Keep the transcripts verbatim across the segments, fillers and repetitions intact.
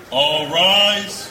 All rise.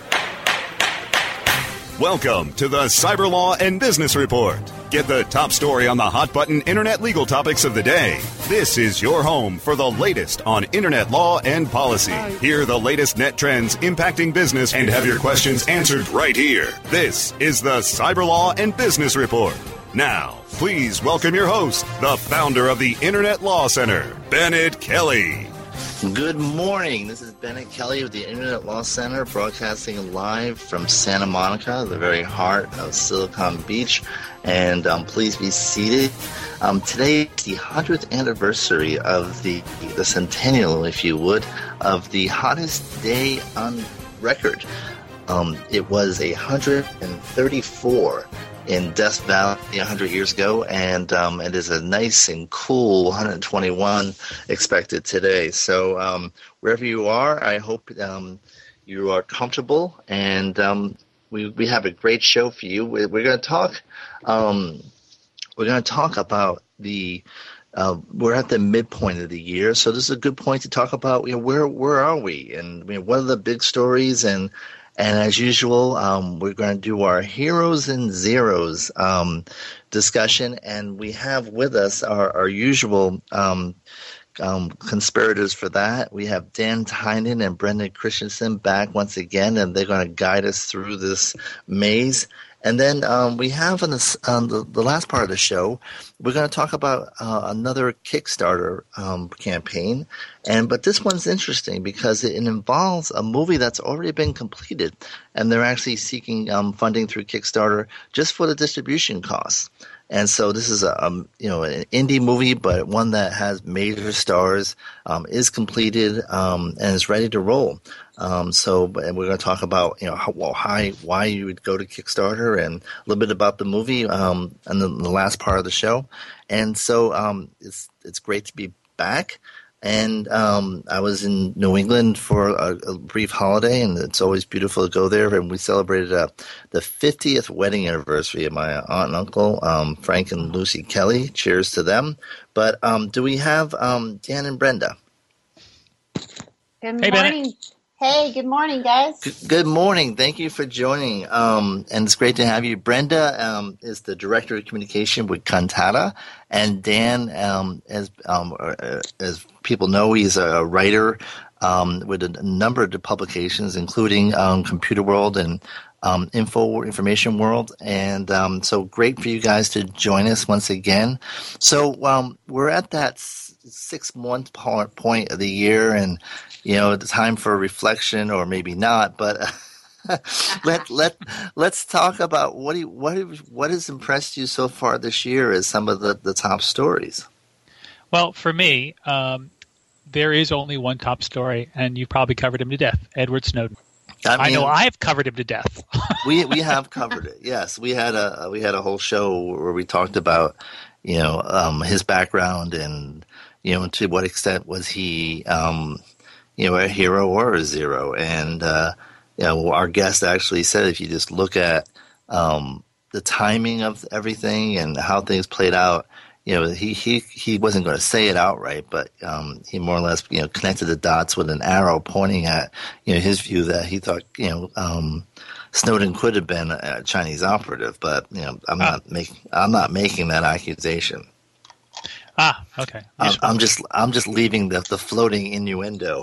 Welcome to the Cyber Law and Business Report. Get the top story on the hot button internet legal topics of the day. This is your home for the latest on internet law and policy. Hear the latest net trends impacting business and have your questions answered right here. This is the Cyber Law and Business Report. Now, please welcome your host, the founder of the Internet Law Center, Bennett Kelly. Good morning. This is Bennett Kelly with the Internet Law Center, broadcasting live from Santa Monica, the very heart of Silicon Beach. And um, please be seated. Um, today is the hundredth anniversary of the, the centennial, if you would, of the hottest day on record. Um, it was one hundred thirty-four in Death Valley one hundred years ago, and um, it is a nice and cool one hundred twenty-one expected today. So um, wherever you are, I hope um, you are comfortable, and um, we we have a great show for you. We're, we're going to talk. Um, we're going to talk about the. Uh, we're at the midpoint of the year, so this is a good point to talk about. You know, where where are we, and I mean, what are the big stories and. And as usual, um, we're going to do our heroes and zeros um, discussion, and we have with us our, our usual um, um, conspirators for that. We have Dan Tynan and Brendan Christensen back once again, and they're going to guide us through this maze. And then um, we have on, this, on the, the last part of the show, we're going to talk about uh, another Kickstarter um, campaign. And but this one's interesting because it, it involves a movie that's already been completed, and they're actually seeking um, funding through Kickstarter just for the distribution costs. And so this is a um, you know an indie movie, but one that has major stars, um, is completed, um, and is ready to roll. Um, so, and we're going to talk about you know how, well, how, why you would go to Kickstarter and a little bit about the movie, um, and the, the last part of the show. And so um, it's it's great to be back. And um, I was in New England for a, a brief holiday, and it's always beautiful to go there. And we celebrated uh, the fiftieth wedding anniversary of my aunt and uncle, um, Frank and Lucy Kelly. Cheers to them. But um, do we have um, Dan and Brenda? Good Hey, morning. Bennett. Hey, good morning, guys. G- Good morning. Thank you for joining. Um, and it's great to have you. Brenda um, is the Director of Communication with Cantata. And Dan, um, as, um, uh, as people know, he's a writer um, with a number of publications, including um, Computer World and um, Info Information World. And um, so great for you guys to join us once again. So um, we're at that s- six-month point of the year, and you know, it's time for reflection, or maybe not. But uh, let let let's talk about what do you, what what has impressed you so far this year as some of the, the top stories. Well, for me, um, there is only one top story, and you've probably covered him to death, Edward Snowden. I, mean, I know I've covered him to death. we we have covered it. Yes, we had a we had a whole show where we talked about you know um, his background, and you know to what extent was he. Um, You know, a hero or a zero. And, uh, you know, our guest actually said if you just look at um, the timing of everything and how things played out, you know, he, he, he wasn't going to say it outright, but um, he more or less, you know, connected the dots with an arrow pointing at, you know, his view that he thought, you know, um, Snowden could have been a Chinese operative. But, you know, I'm Ah. not making I'm not making that accusation. Ah, okay. I'm, I'm just I'm just leaving the, the floating innuendo.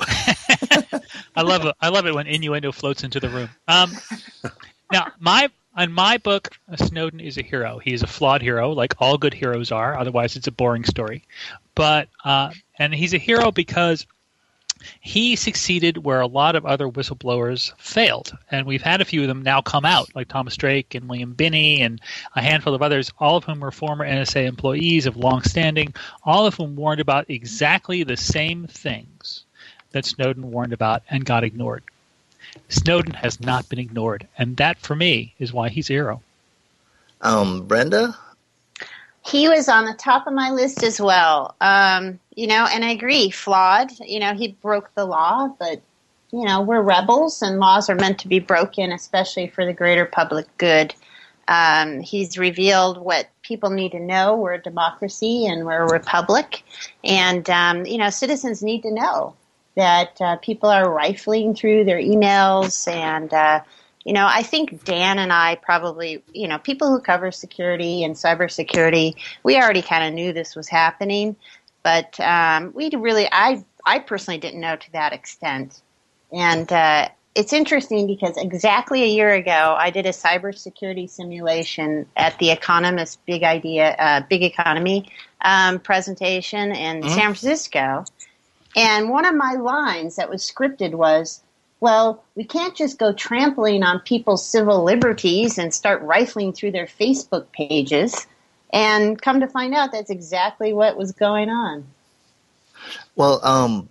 I love it. I love it when innuendo floats into the room. Um, now, my in my book, Snowden is a hero. He is a flawed hero, like all good heroes are. Otherwise, it's a boring story. But uh, and he's a hero because he succeeded where a lot of other whistleblowers failed. And we've had a few of them now come out, like Thomas Drake and William Binney and a handful of others, all of whom were former N S A employees of long standing, all of whom warned about exactly the same things that Snowden warned about and got ignored. Snowden has not been ignored, and that, for me, is why he's a hero. Um, Brenda? He was on the top of my list as well. Um, you know, and I agree, flawed. You know, he broke the law, but, you know, we're rebels, and laws are meant to be broken, especially for the greater public good. Um, he's revealed what people need to know. We're a democracy, and we're a republic. And, um, you know, citizens need to know. that uh, people are rifling through their emails. And, uh, you know, I think Dan and I probably, you know, people who cover security and cybersecurity, we already kind of knew this was happening. But um, we really, I, I personally didn't know to that extent. And uh, it's interesting because exactly a year ago, I did a cybersecurity simulation at the Economist Big Idea, uh, Big Economy um, presentation in mm-hmm. San Francisco. And one of my lines that was scripted was, well, we can't just go trampling on people's civil liberties and start rifling through their Facebook pages. And come to find out, that's exactly what was going on. Well, um,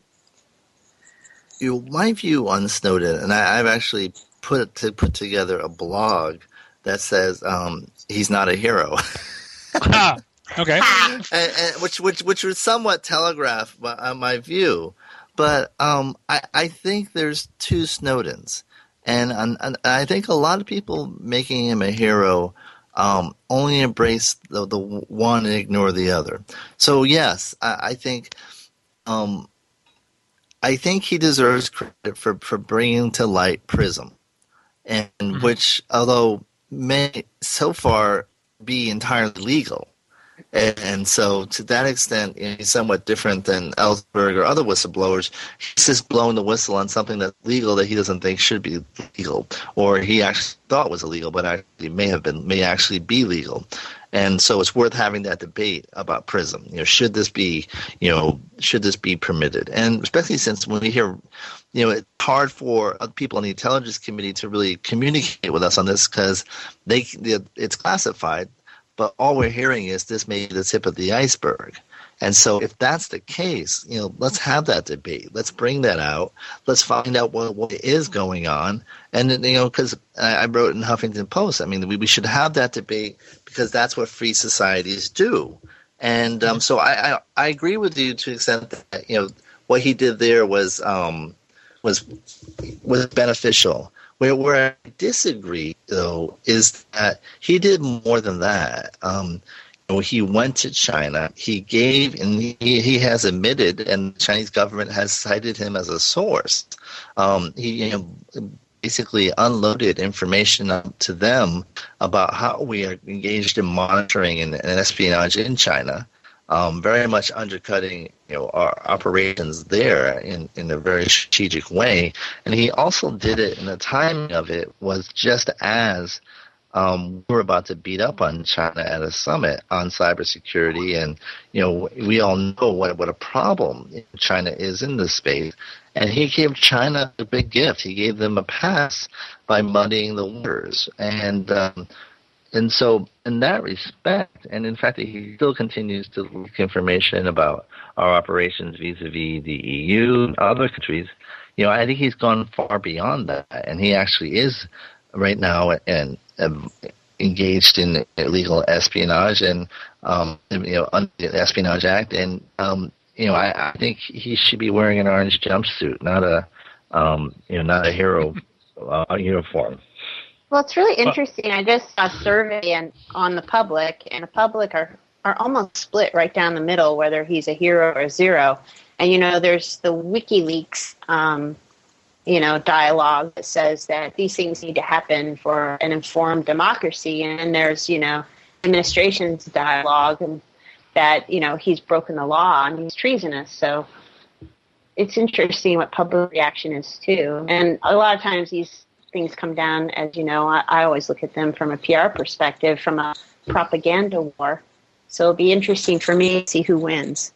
you know, my view on Snowden, and I, I've actually put to put together a blog that says um, he's not a hero. ah, okay, and, and which which which would somewhat telegraph my, uh, my view, but um, I, I think there's two Snowdens, and, and, and I think a lot of people making him a hero um, only embrace the, the one and ignore the other. So yes, I, I think. Um, I think he deserves credit for, for bringing to light PRISM, and mm-hmm. which, although may so far be entirely legal, and, and so to that extent, you know, he's somewhat different than Ellsberg or other whistleblowers. He's just blowing the whistle on something that's legal that he doesn't think should be legal, or he actually thought was illegal, but actually may have been, may actually be legal. And so it's worth having that debate about PRISM. You know, should this be, you know, should this be permitted? And especially since when we hear, you know, it's hard for people on the intelligence committee to really communicate with us on this because they, it's classified, but all we're hearing is this may be the tip of the iceberg. And so if that's the case, you know, let's have that debate. Let's bring that out. Let's find out what, what is going on. And, you know, because I, I wrote in Huffington Post, I mean, we, we should have that debate because that's what free societies do. And um, so I, I, I agree with you to the extent that, you know, what he did there was um, was was beneficial. Where, where I disagree, though, is that he did more than that. Um He went to China. He gave, and he, he has admitted, and the Chinese government has cited him as a source. Um, he you know, basically unloaded information to them about how we are engaged in monitoring and, and espionage in China, um, very much undercutting you know our operations there in, in a very strategic way. And he also did it, and the timing of it was just as Um, we're about to beat up on China at a summit on cybersecurity, and you know we all know what what a problem China is in this space. And he gave China a big gift. He gave them a pass by muddying the waters, and um, and so in that respect, and in fact, he still continues to leak information about our operations vis-a-vis the E U and other countries. You know, I think he's gone far beyond that, and he actually is right now and uh, engaged in illegal espionage and um, you know under the Espionage Act, and um, you know I, I think he should be wearing an orange jumpsuit, not a um, you know not a hero uh, uniform. Well, it's really interesting. I just saw a survey and on the public, and the public are are almost split right down the middle, whether he's a hero or a zero. And you know, there's the WikiLeaks. Um, you know, dialogue that says that these things need to happen for an informed democracy. And then there's, you know, administration's dialogue and that, you know, he's broken the law and he's treasonous. So it's interesting what public reaction is too. And a lot of times these things come down, as you know, I, I always look at them from a P R perspective, from a propaganda war. So it'll be interesting for me to see who wins.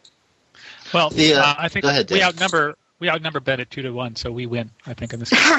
Well, yeah, uh, I think ahead, we outnumber We outnumber Bennett two to one, so we win, I think, in this case.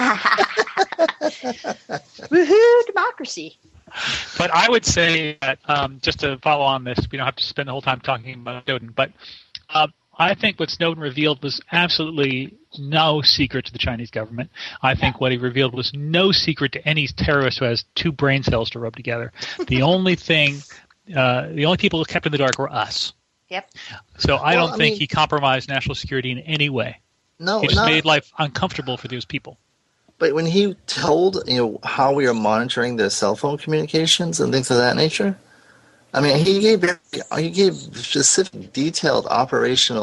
Woohoo, democracy. But I would say that, um, just to follow on this, we don't have to spend the whole time talking about Snowden, but uh, I think what Snowden revealed was absolutely no secret to the Chinese government. I think what he revealed was no secret to any terrorist who has two brain cells to rub together. The only thing, uh, the only people who kept in the dark were us. Yep. So I well, don't I think mean, he compromised national security in any way. No, he just not, made life uncomfortable for those people. But when he told you know how we are monitoring their cell phone communications and things of that nature, I mean, he gave he gave specific, detailed operational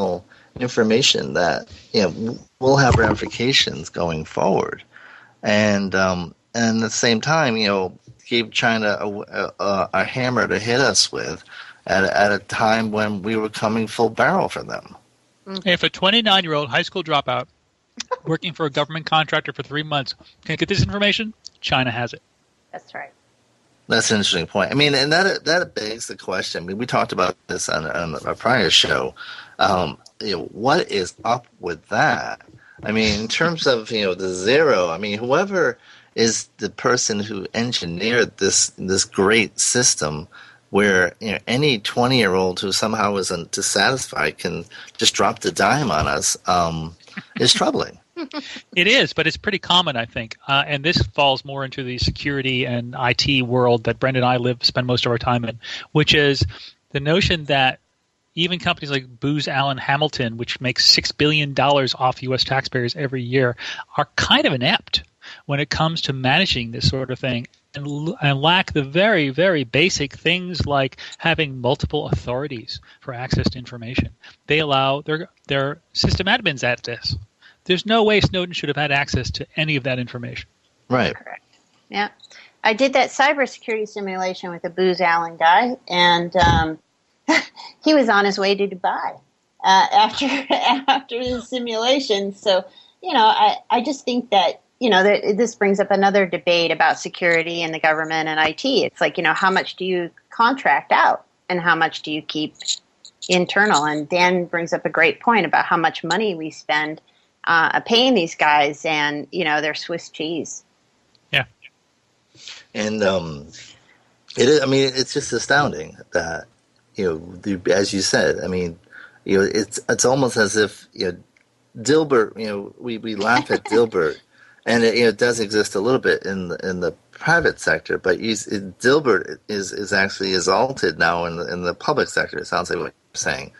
information that, you know, will have ramifications going forward. And um, and at the same time, you know, gave China a, a, a hammer to hit us with at a, at a time when we were coming full barrel for them. If a twenty-nine-year-old high school dropout working for a government contractor for three months can get this information, China has it. That's right. That's an interesting point. I mean, and that that begs the question. I mean, we talked about this on, on our prior show. Um, you know, what is up with that? I mean, in terms of, you know, the zero, I mean, whoever is the person who engineered this this great system where, you know, any twenty-year-old who somehow isn't dissatisfied can just drop the dime on us um, is troubling. It is, but it's pretty common, I think. Uh, and this falls more into the security and I T world that Brendan and I live, spend most of our time in, which is the notion that even companies like Booz Allen Hamilton, which makes six billion dollars off U S taxpayers every year, are kind of inept when it comes to managing this sort of thing and, and lack the very, very basic things like having multiple authorities for access to information. They allow their, their system admins at this. There's no way Snowden should have had access to any of that information. Right. Correct. Yeah. I did that cybersecurity simulation with a Booz Allen guy, and um, he was on his way to Dubai uh, after after the simulation. So, you know, I, I just think that, you know, there, this brings up another debate about security and the government and I T. It's like, you know, how much do you contract out and how much do you keep internal? And Dan brings up a great point about how much money we spend Uh, paying these guys, and, you know, they're Swiss cheese. Yeah. And um, it is, I mean, it's just astounding that, you know, the, as you said, I mean, you know, it's it's almost as if, you know, Dilbert, you know, we, we laugh at Dilbert, and it, you know, it does exist a little bit in the, in the private sector, but he's, it, Dilbert is, is actually exalted now in the, in the public sector. It sounds like what you're saying.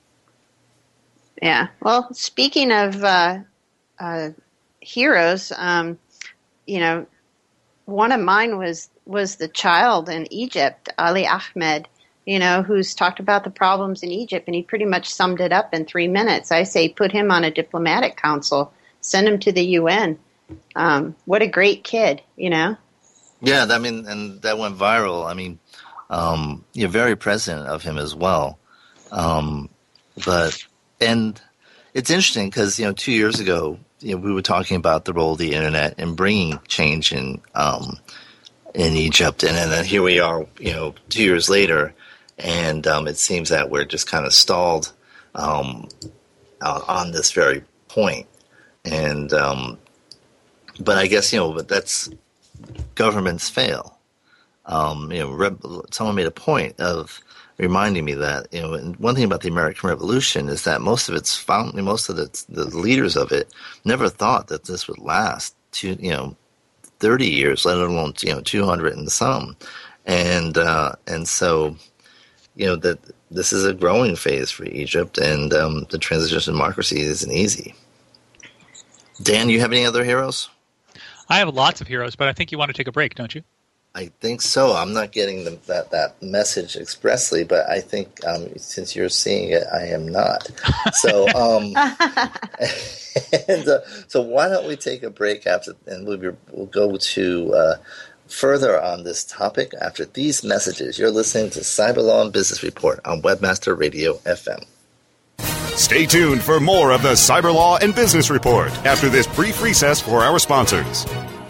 Yeah. Well, speaking of uh, uh, heroes, um, you know, one of mine was was the child in Egypt, Ali Ahmed, you know, who's talked about the problems in Egypt, and he pretty much summed it up in three minutes. I say put him on a diplomatic council, send him to the U N. Um, what a great kid, you know? Yeah, I mean, and that went viral. I mean, um, you're very present of him as well. Um, but... And it's interesting because, you know, two years ago, you know, we were talking about the role of the internet in bringing change in um, in Egypt, and then here we are, you know, two years later, and um, it seems that we're just kind of stalled um, on this very point. And um, but I guess, you know, but that's governments fail. Um, you know, Re- someone made a point of reminding me that, you know, and one thing about the American Revolution is that most of its found, most of the, the leaders of it never thought that this would last two, you know, thirty years, let alone, you know, two hundred and some, and uh, and so, you know, that this is a growing phase for Egypt, and um, the transition to democracy isn't easy. Dan, you have any other heroes? I have lots of heroes, but I think you want to take a break, don't you? I think so. I'm not getting the, that that message expressly, but I think um, since you're seeing it, I am not. So, um, and, uh, so why don't we take a break after, and we'll, be, we'll go to uh, further on this topic after these messages. You're listening to Cyber Law and Business Report on Webmaster Radio F M. Stay tuned for more of the Cyber Law and Business Report after this brief recess for our sponsors.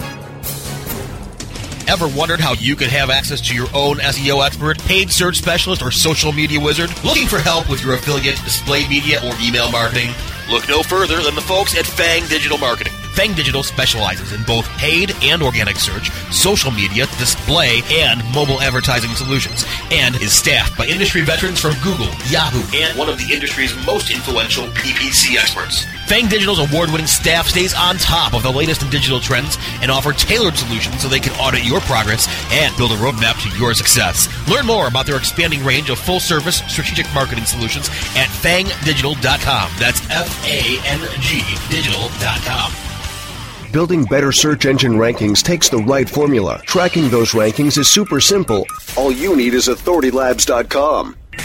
Ever wondered how you could have access to your own S E O expert, paid search specialist, or social media wizard? Looking for help with your affiliate, display media, or email marketing? Look no further than the folks at Fang Digital Marketing. Fang Digital specializes in both paid and organic search, social media, display, and mobile advertising solutions, and is staffed by industry veterans from Google, Yahoo, and one of the industry's most influential P P C experts. Fang Digital's award-winning staff stays on top of the latest in digital trends and offer tailored solutions so they can audit your progress and build a roadmap to your success. Learn more about their expanding range of full-service strategic marketing solutions at fang digital dot com. That's F A N G digital dot com. Building better search engine rankings takes the right formula. Tracking those rankings is super simple. All you need is authority labs dot com.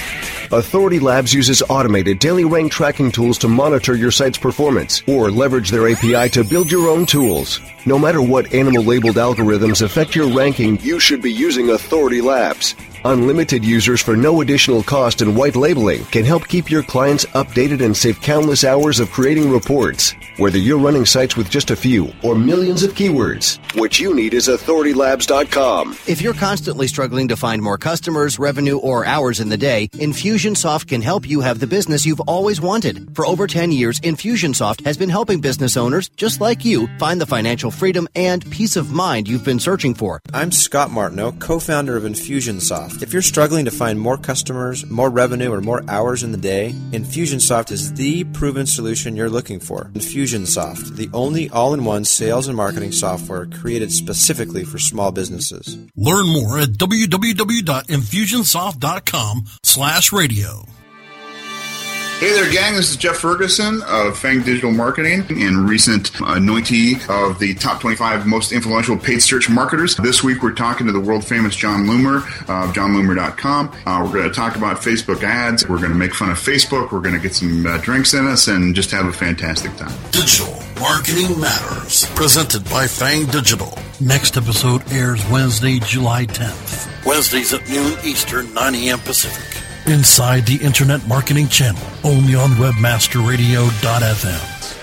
Authority Labs uses automated daily rank tracking tools to monitor your site's performance or leverage their A P I to build your own tools. No matter what animal-labeled algorithms affect your ranking, you should be using Authority Labs. Unlimited users for no additional cost and white labeling can help keep your clients updated and save countless hours of creating reports. Whether you're running sites with just a few or millions of keywords, what you need is authority labs dot com. If you're constantly struggling to find more customers, revenue, or hours in the day, Infusionsoft can help you have the business you've always wanted. For over ten years, Infusionsoft has been helping business owners just like you find the financial freedom and peace of mind you've been searching for. I'm Scott Martineau, co-founder of Infusionsoft. If you're struggling to find more customers, more revenue, or more hours in the day, Infusionsoft is the proven solution you're looking for. Infusionsoft, the only all-in-one sales and marketing software created specifically for small businesses. Learn more at w w w dot infusionsoft dot com slash radio. Hey there, gang. This is Jeff Ferguson of Fang Digital Marketing and recent anointee of the top twenty-five most influential paid search marketers. This week, we're talking to the world-famous John Loomer of john loomer dot com. Uh, we're going to talk about Facebook ads. We're going to make fun of Facebook. We're going to get some uh, drinks in us and just have a fantastic time. Digital Marketing Matters, presented by Fang Digital. Next episode airs Wednesday, July tenth. Wednesdays at noon Eastern, nine a.m. Pacific. Inside the Internet Marketing Channel, only on webmaster radio dot f m.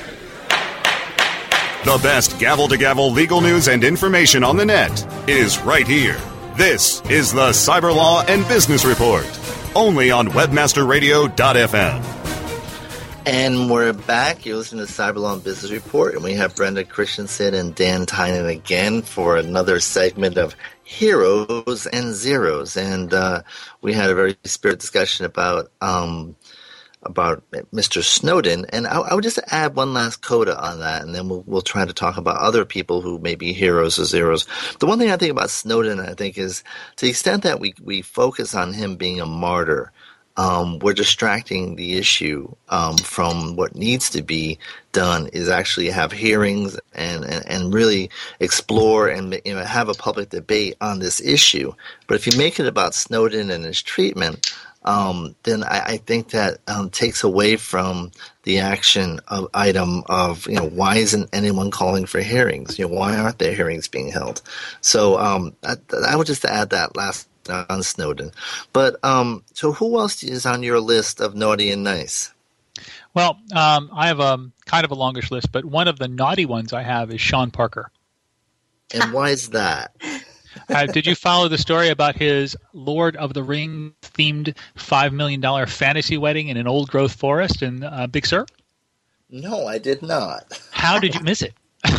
The best gavel-to-gavel legal news and information on the net is right here. This is the Cyber Law and Business Report, only on webmaster radio dot f m. And we're back. You're listening to Cyber Law and Business Report, and we have Brenda Christensen and Dan Tynan again for another segment of Heroes and Zeros. And uh, we had a very spirited discussion about um, about Mister Snowden. And I, I would just add one last coda on that, and then we'll, we'll try to talk about other people who may be heroes or zeros. The one thing I think about Snowden, I think, is to the extent that we, we focus on him being a martyr, Um, we're distracting the issue um, from what needs to be done is actually have hearings and, and, and really explore and you know, have a public debate on this issue. But if you make it about Snowden and his treatment, um, then I, I think that um, takes away from the action of item of, you know, why isn't anyone calling for hearings? You know, why aren't there hearings being held? So um, I, I would just add that last on Snowden. But um, so who else is on your list of naughty and nice? Well, um, I have a kind of a longish list, but one of the naughty ones I have is Sean Parker. And why is that? uh, did you follow the story about his Lord of the Rings themed five million dollars fantasy wedding in an old growth forest in uh, Big Sur? No, I did not. How did you miss it?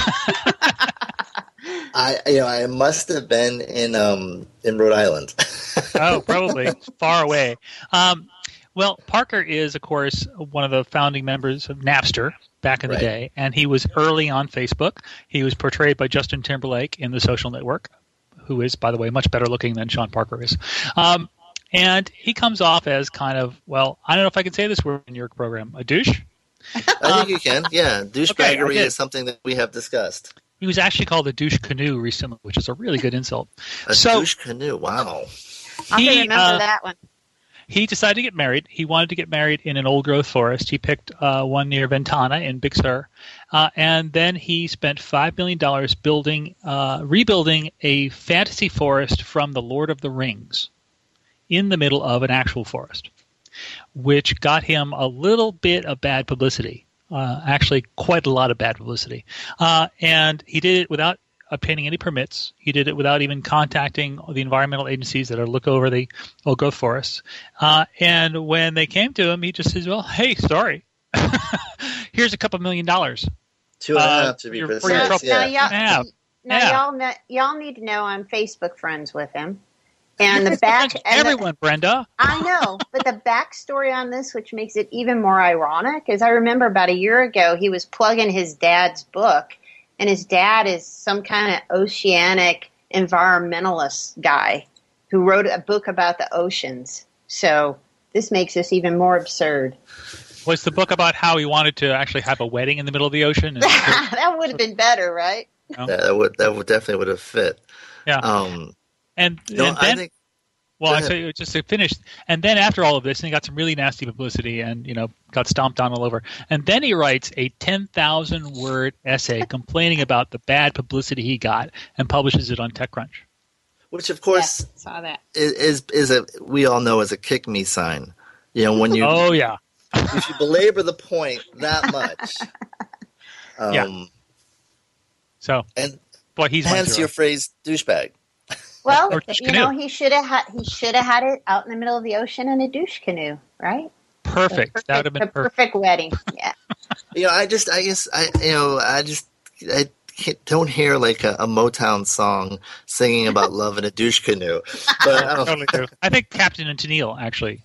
I, you know, I must have been in um, in Rhode Island. Oh, probably far away. Um, well, Parker is, of course, one of the founding members of Napster back in the Right. day, and he was early on Facebook. He was portrayed by Justin Timberlake in The Social Network, who is, by the way, much better looking than Sean Parker is. Um, and he comes off as kind of, well, I don't know if I can say this word in your program, a douche. I think you can. Yeah, douchebaggery okay, is something that we have discussed. He was actually called a douche canoe recently, which is a really good insult. A so, douche canoe. Wow. I'll He, remember uh, that one. He decided to get married. He wanted to get married in an old-growth forest. He picked uh, one near Ventana in Big Sur. Uh, and then he spent five million dollars building, uh, rebuilding a fantasy forest from The Lord of the Rings in the middle of an actual forest, which got him a little bit of bad publicity. Uh, actually, quite a lot of bad publicity. Uh, and he did it without obtaining any permits. He did it without even contacting the environmental agencies that are look over the old growth forests. Uh, and when they came to him, he just says, well, hey, sorry. Here's a couple million dollars. Two and a half Uh, to be your- precise. for your Now, trouble. Yeah. now, y'all, Yeah. now Yeah. y'all, know, y'all need to know I'm Facebook friends with him. And the back, and the- Everyone, Brenda. I know, but the backstory on this, which makes it even more ironic, is I remember about a year ago he was plugging his dad's book, and his dad is some kind of oceanic environmentalist guy who wrote a book about the oceans. So this makes this even more absurd. Was the book about how he wanted to actually have a wedding in the middle of the ocean? And That would have been better, right? you know? Yeah, that would that would definitely would have fit. Yeah. Um, and, no, and I then think. Well, I say just to finish, and then after all of this, and he got some really nasty publicity, and you know, got stomped on all over. And then he writes a ten thousand word essay complaining about the bad publicity he got, and publishes it on TechCrunch. Which, of course, yeah, saw that. Is, is is a we all know is a kick me sign. You know, when you oh yeah, if you belabor the point that much, um, yeah. So and boy, he's hence your phrase douchebag. Well, you know, he should have had he should have had it out in the middle of the ocean in a douche canoe, right? Perfect. perfect That would have been a perfect. perfect wedding. Yeah. You know, I just, I guess, I you know, I just, I don't hear like a, a Motown song singing about love in a douche canoe. But I don't totally do. I think Captain and Tennille actually.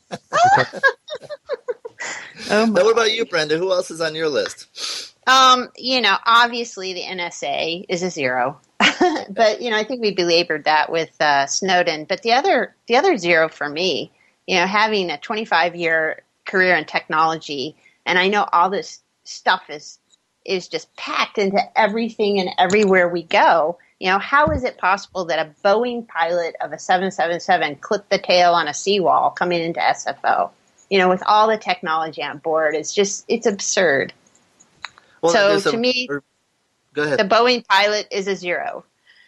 Oh now, what about you, Brenda? Who else is on your list? Um, you know, obviously the N S A is a zero. But, you know, I think we belabored that with uh, Snowden. But the other the other zero for me, you know, having a twenty-five year career in technology, and I know all this stuff is is just packed into everything and everywhere we go. You know, how is it possible that a Boeing pilot of a seven seventy-seven clipped the tail on a seawall coming into S F O? You know, with all the technology on board, it's just, it's absurd. Well, so to a, me, or, go ahead. The Boeing pilot is a zero.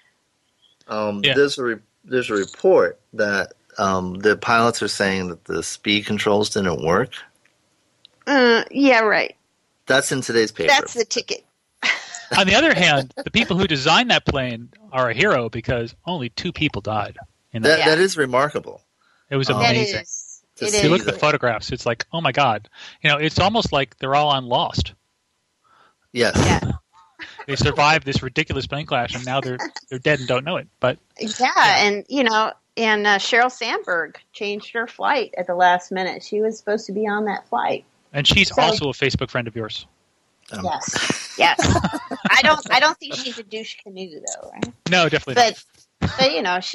Um, yeah. There's a re- there's a report that um, the pilots are saying that the speed controls didn't work. Uh, yeah, right. That's in today's paper. That's the ticket. On the other hand, the people who designed that plane are a hero because only two people died. In that. That, Yeah. that is remarkable. It was Um, amazing. That is. To It see If you look is. at the photographs, it's like, oh my god. You know, it's almost like they're all on Lost. Yes. Yeah. They survived this ridiculous plane crash, and now they're they're dead and don't know it. But Yeah, and you know, and uh, Sheryl Sandberg changed her flight at the last minute. She was supposed to be on that flight. and she's So- also a Facebook friend of yours. Um, Yes, yes. I don't, I don't think she's a douche canoe though, right? No, definitely not. But, but you know, she.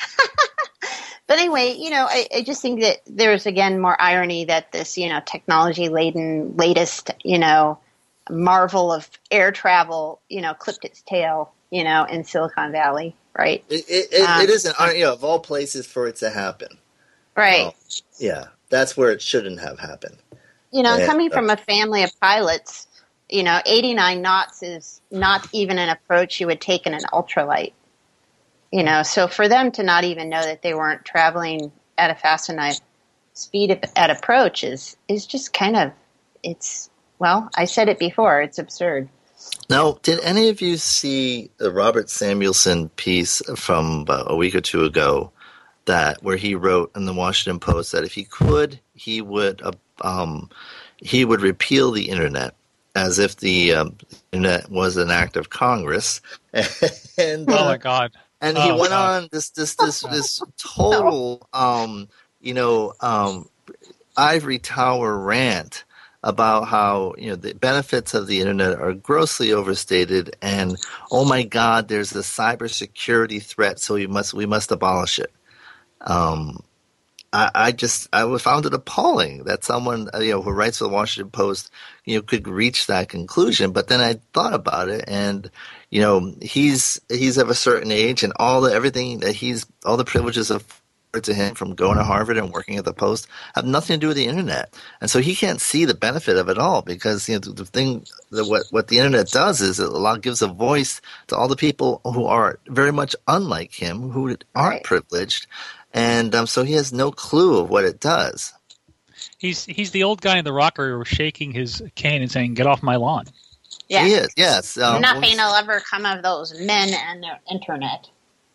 But anyway, you know, I, I just think that there's again more irony that this, you know, technology laden latest, you know, marvel of air travel, you know, clipped its tail, you know, in Silicon Valley, right? It, it, it, Um, it isn't, you know, of all places for it to happen. Right. Well, yeah, that's where it shouldn't have happened. You know, Yeah. coming from a family of pilots, you know, eighty-nine knots is not even an approach you would take in an ultralight. You know, so for them to not even know that they weren't traveling at a fast enough speed at, at approach is, is just kind of, it's, well, I said it before, it's absurd. Now, did any of you see the Robert Samuelson piece from about a week or two ago that where he wrote in the Washington Post that if he could, he would uh, um, he would repeal the internet as if the um, internet was an act of Congress, and Oh uh, my god. and he Oh, went God. on this this this this total um, you know um, ivory tower rant about how, you know, the benefits of the internet are grossly overstated, and oh my God, there's a cybersecurity threat, so we must we must abolish it. Um, I, I just I found it appalling that someone, you know, who writes for the Washington Post, you know, could reach that conclusion. But then I thought about it, and you know, he's he's of a certain age, and all the everything that he's all the privileges of to him from going to Harvard and working at the Post have nothing to do with the internet, and so he can't see the benefit of it all because, you know, the, the thing that what what the internet does is it a lot gives a voice to all the people who are very much unlike him, who aren't Right. privileged, and um, so he has no clue of what it does. He's he's the old guy in the rocker who was shaking his cane and saying, "Get off my lawn." Yeah. He is, yes. Um, Nothing will ever come of those men and their internet.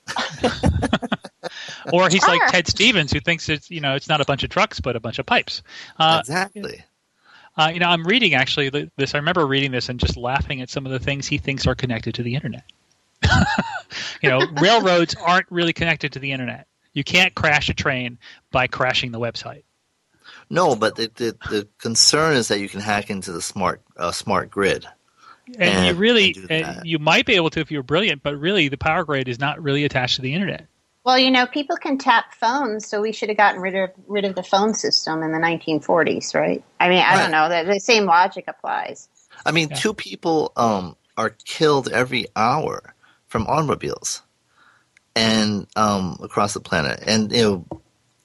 Or he's like Ah. Ted Stevens, who thinks it's, you know, it's not a bunch of trucks but a bunch of pipes. Uh, exactly. uh, you know, I'm reading actually th- this. I remember reading this and just laughing at some of the things he thinks are connected to the internet. You know, railroads aren't really connected to the internet. You can't crash a train by crashing the website. No, but the, the the concern is that you can hack into the smart uh, smart grid. And, And- you really, and do and that. you might be able to if you're brilliant, but really the power grid is not really attached to the internet. Well, you know, people can tap phones, so we should have gotten rid of rid of the phone system in the nineteen forties, right? I mean, I Right. don't know. The, the same logic applies. I mean, Yeah. two people um, are killed every hour from automobiles, and um, across the planet. And you know,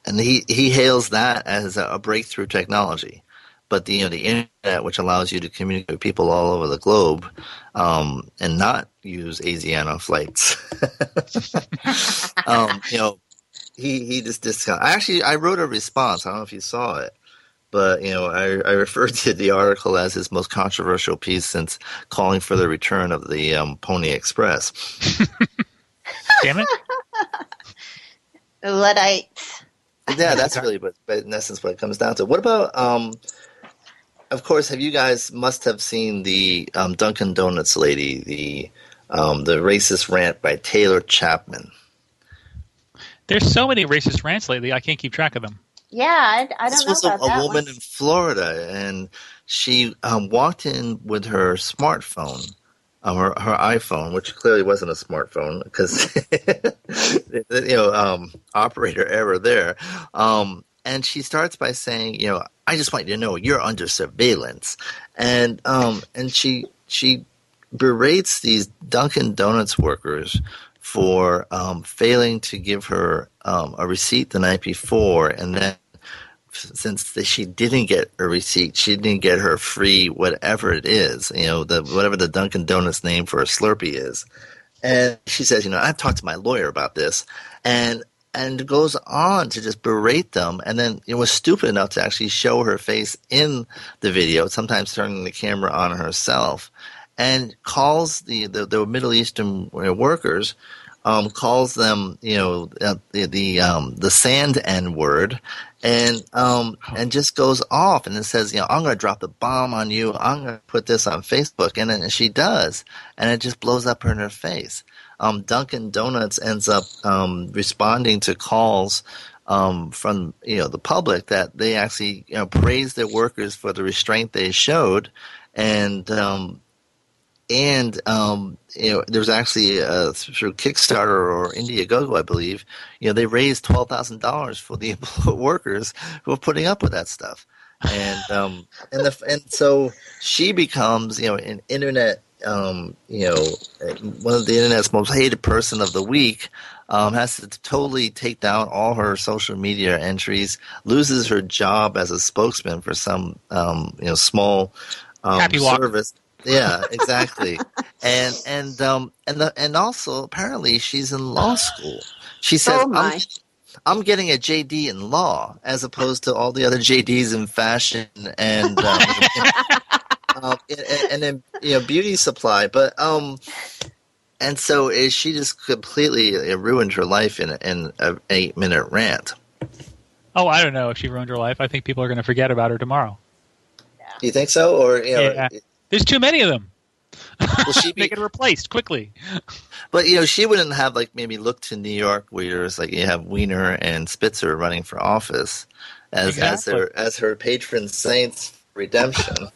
and he, he hails that as a, a breakthrough technology. But the, you know, the internet, which allows you to communicate with people all over the globe, um, and not use Asiana flights, um, you know, he he just discount. Actually, I wrote a response. I don't know if you saw it, but you know, I, I referred to the article as his most controversial piece since calling for the return of the um, Pony Express. Damn it! Luddites. Yeah, that's really, but, but in essence, what it comes down to. What about? Um, Of course, have you guys must have seen the um, Dunkin' Donuts lady, the um, the racist rant by Taylor Chapman? There's so many racist rants lately, I can't keep track of them. Yeah, I, I don't this know was about a, a that woman one. in Florida, and she um, walked in with her smartphone, um, her her iPhone, which clearly wasn't a smartphone because you know um, operator error there. Um, And she starts by saying, you know, I just want you to know you're under surveillance. And um, and she she berates these Dunkin' Donuts workers for um, failing to give her um, a receipt the night before. And then since the, she didn't get a receipt, she didn't get her free whatever it is, you know, the whatever the Dunkin' Donuts name for a Slurpee is. And she says, you know, I've talked to my lawyer about this. And And goes on to just berate them, and then it was stupid enough to actually show her face in the video, sometimes turning the camera on herself, and calls the, the, the Middle Eastern workers, um, calls them, you know, uh, the the, um, the sand N word, and um, and just goes off and it says, you know, I'm going to drop the bomb on you. I'm going to put this on Facebook, and then she does, and it just blows up in her face. Um, Dunkin' Donuts ends up um, responding to calls um, from you know the public that they actually you know praise their workers for the restraint they showed, and um, and um, you know there's actually uh, through Kickstarter or Indiegogo, I believe, you know they raised twelve thousand dollars for the workers who are putting up with that stuff, and um, and the and so she becomes you know an internet. Um, you know, one of the internet's most hated person of the week, um, has to totally take down all her social media entries, loses her job as a spokesman for some, um, you know, small um, Happy walk. service. Yeah, exactly. and and um and the, and also apparently she's in law school. She says, Oh my. I'm, I'm getting a J D in law as opposed to all the other J Ds in fashion and. Um, Um, and, and then you know beauty supply, but um, and so is she just completely ruined her life in in an eight minute rant. Oh, I don't know if she ruined her life. I think people are going to forget about her tomorrow. You think so, or you know, Yeah. There's too many of them. will she be? They get replaced quickly. But you know, she wouldn't have like maybe look to New York, where there's like you have Wiener and Spitzer running for office as Exactly. as their as her patron saints redemption.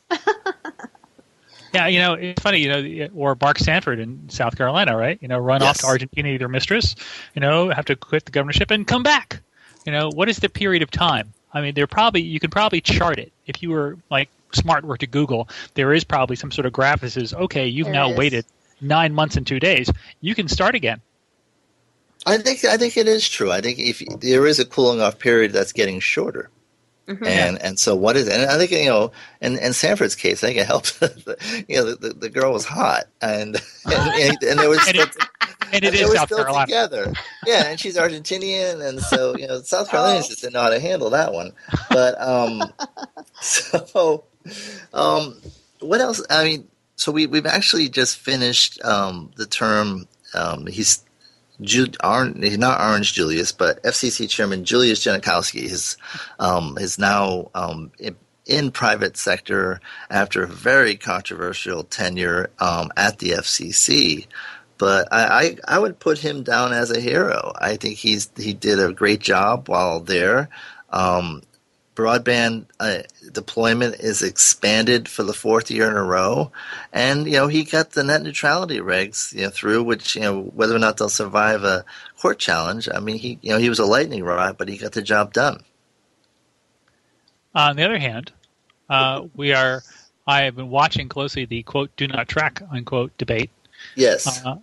Yeah, you know, it's funny, you know, or Mark Sanford in South Carolina, right? You know, run Yes. off to Argentina, eat their mistress, you know, have to quit the governorship and come back. You know, what is the period of time? I mean, they're probably, you can probably chart it. If you were like smart work to Google, there is probably some sort of graph that says, okay, you've There now is. waited nine months and two days. You can start again. I think I think it is true. I think if there is a cooling off period that's getting shorter. Mm-hmm. And and so what is it? And I think you know, in, in Sanford's case, I think it helped. you know, the, the, the girl was hot, and and, and, and they were And still, it- And it and they is were South still Carolina. together. Yeah, and she's Argentinian, and so you know, South Carolinians just didn't know how to handle that one. But um, so um, what else? I mean, so we we've actually just finished um the term. Um, he's. Ju- Orange, he's not Orange Julius, but F C C Chairman Julius Genachowski is um, is now um, in, in private sector after a very controversial tenure um, at the F C C. But I, I, I would put him down as a hero. I think he's he did a great job while there. Um, broadband uh, deployment is expanded for the fourth year in a row, and you know he got the net neutrality regs you know through, which you know whether or not they'll survive a court challenge. I mean, he you know he was a lightning rod, but he got the job done. On the other hand, uh, we are. I have been watching closely the quote "do not track" unquote debate. Yes, Uh,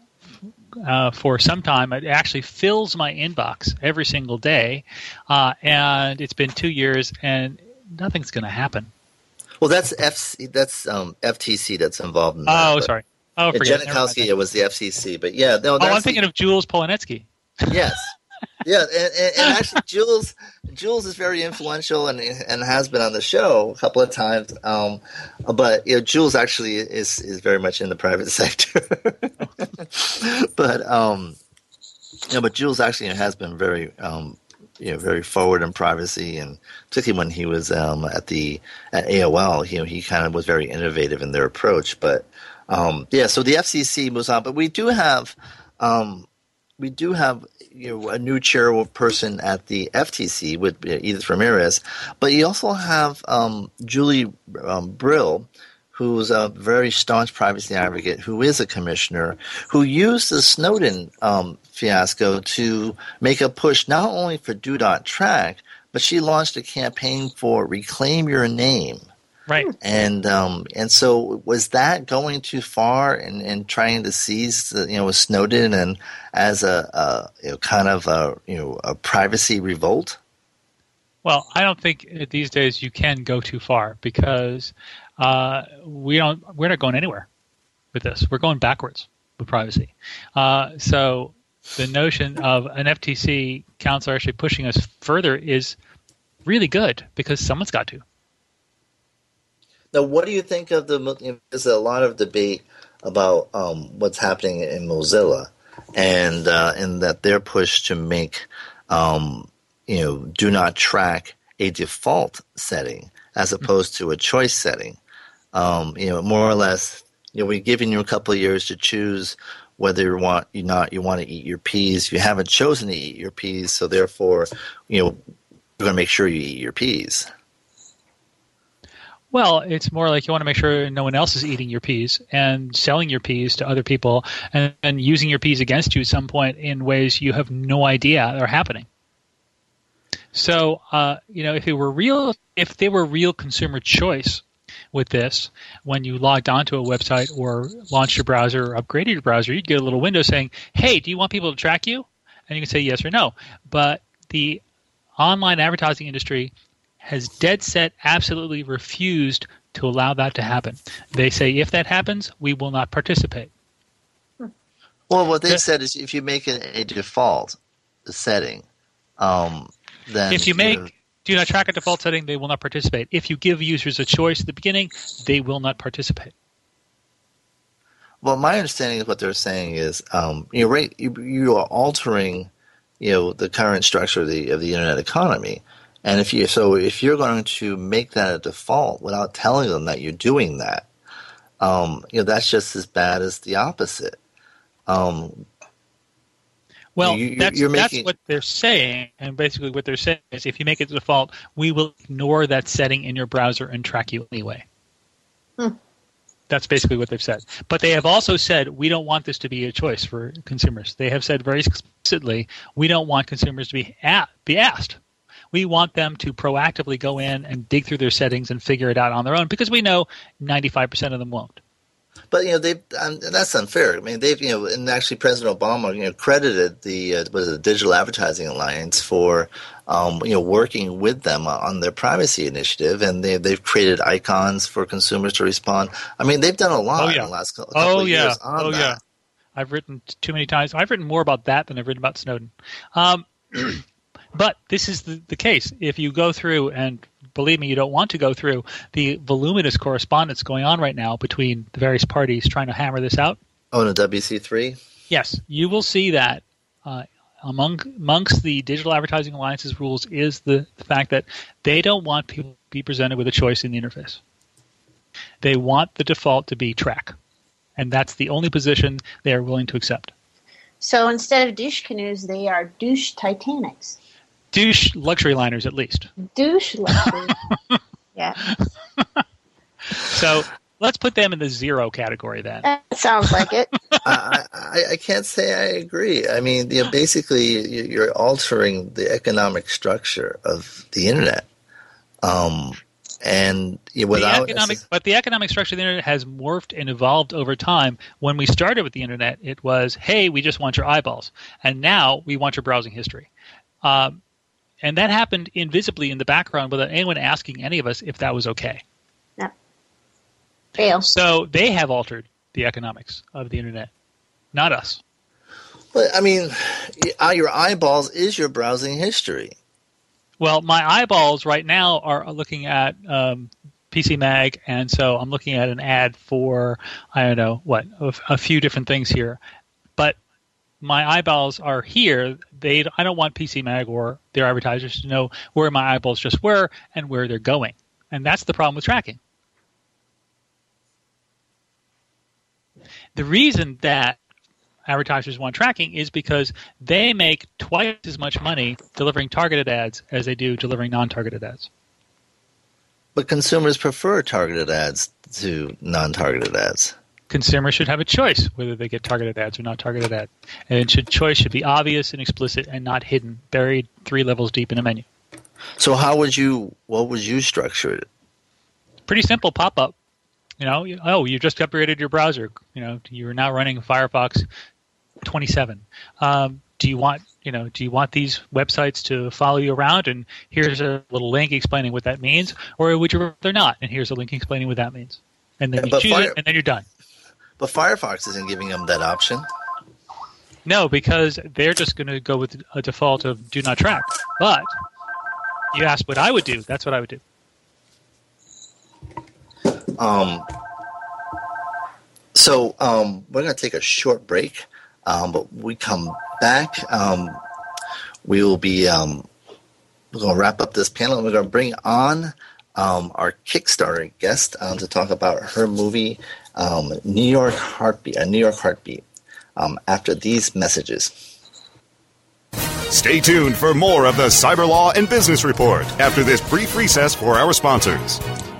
uh, for some time. It actually fills my inbox every single day, uh, and it's been two years, and nothing's going to happen. Well, that's F C, that's um, F T C that's involved in that. Oh, sorry. Oh, forget it. Janikowski, it was the F C C, but yeah. No, oh, that's I'm thinking the, of Jules Polonetsky. Yes. Yeah, and, and, and actually, Jules Jules is very influential and and has been on the show a couple of times. Um, but you know, Jules actually is is very much in the private sector. but um, you know, but Jules actually has been very um, you know, very forward in privacy, and particularly when he was um, at the at A O L, you know, he kind of was very innovative in their approach. But um, yeah, so the F C C moves on, but we do have. Um, We do have you know, a new chairperson at the F T C with Edith Ramirez, but you also have um, Julie um, Brill, who's a very staunch privacy advocate, who is a commissioner, who used the Snowden um, fiasco to make a push not only for Do Not Track, but she launched a campaign for Reclaim Your Name. Right. And um, and so was that going too far in, in trying to seize the, you know, with Snowden and as a, a you know, kind of a you know a privacy revolt? Well, I don't think these days you can go too far because uh, we don't we're not going anywhere with this. We're going backwards with privacy. Uh, so the notion of an F T C counselor actually pushing us further is really good because someone's got to. Now, what do you think of the? You know, there's a lot of debate about um, what's happening in Mozilla, and uh, and that their push to make um, you know Do Not Track a default setting as opposed to a choice setting. Um, you know, more or less, you know, we're giving you a couple of years to choose whether you want you not you want to eat your peas. You haven't chosen to eat your peas, so therefore, you know, we're going to make sure you eat your peas. Well, it's more like you want to make sure no one else is eating your peas and selling your peas to other people and, and using your peas against you at some point in ways you have no idea are happening. So, uh, you know, if it were real, if they were real consumer choice with this, when you logged onto a website or launched your browser or upgraded your browser, you'd get a little window saying, "Hey, do you want people to track you?" And you can say yes or no. But the online advertising industry has dead set absolutely refused to allow that to happen. They say if that happens, we will not participate. Well, what they said is if you make it a default setting, um, then if you make you know, Do Not Track a default setting, they will not participate. If you give users a choice at the beginning, they will not participate. Well, my understanding of what they're saying is, um, you know, right, you, you are altering, you know, the current structure of the of the internet economy. And if you so if you're going to make that a default without telling them that you're doing that, um, you know, that's just as bad as the opposite. Um, well, you, that's, you're making, that's what they're saying, and basically what they're saying is if you make it the default, we will ignore that setting in your browser and track you anyway. Hmm. That's basically what they've said. But they have also said we don't want this to be a choice for consumers. They have said very explicitly we don't want consumers to be at, be asked. We want them to proactively go in and dig through their settings and figure it out on their own because we know ninety-five percent of them won't. But, you know, they um, that's unfair. I mean, they've, you know, and actually President Obama, you know, credited the, uh, was it the Digital Advertising Alliance for, um, you know, working with them on their privacy initiative. And they, they've created icons for consumers to respond. I mean, they've done a lot oh, yeah. in the last couple oh, of yeah. years on oh, that. yeah. I've written too many times. I've written more about that than I've written about Snowden. Um But this is the, the case. If you go through, and believe me, you don't want to go through the voluminous correspondence going on right now between the various parties trying to hammer this out. Oh, the W C three? Yes, you will see that uh, among amongst the Digital Advertising Alliance's rules is the, the fact that they don't want people to be presented with a choice in the interface. They want the default to be track, and that's the only position they are willing to accept. So instead of douche canoes, they are douche Titanics. Douche luxury liners, at least. Douche luxury. Yeah. So let's put them in the zero category then. That sounds like it. I, I, I can't say I agree. I mean, you know, basically, you're altering the economic structure of the internet, um, and without the economic, but the economic structure of the internet has morphed and evolved over time. When we started with the internet, it was, hey, we just want your eyeballs, and now we want your browsing history, um, and that happened invisibly in the background without anyone asking any of us if that was okay. Yeah. Real. So they have altered the economics of the internet, not us. But I mean, your eyeballs is your browsing history. Well, my eyeballs right now are looking at um, P C Mag, and so I'm looking at an ad for, I don't know, what, a, a few different things here. But my eyeballs are here. They, I don't want P C Mag or their advertisers to know where my eyeballs just were and where they're going. And that's the problem with tracking. The reason that advertisers want tracking is because they make twice as much money delivering targeted ads as they do delivering non-targeted ads. But consumers prefer targeted ads to non-targeted ads. Consumers should have a choice whether they get targeted ads or not targeted ads. And should, choice should be obvious and explicit and not hidden, buried three levels deep in a menu. So how would you, what would you structure it? Pretty simple pop-up. You know, oh, you just upgraded your browser. You know, you're now running Firefox twenty-seven. Um, do you want, you know, do you want these websites to follow you around? And here's a little link explaining what that means, or would you rather not? And here's a link explaining what that means. And then yeah, you choose Fire- it, and then you're done. But Firefox isn't giving them that option. No, because they're just going to go with a default of do not track. But you asked what I would do. That's what I would do. Um. So um, we're going to take a short break. Um, but when we come back, um, we will be um, we're going to wrap up this panel, and we're going to bring on um, our Kickstarter guest um, to talk about her movie, um, New York Heartbeat, a New York Heartbeat. Um, after these messages. Stay tuned for more of the Cyber Law and Business Report after this brief recess for our sponsors.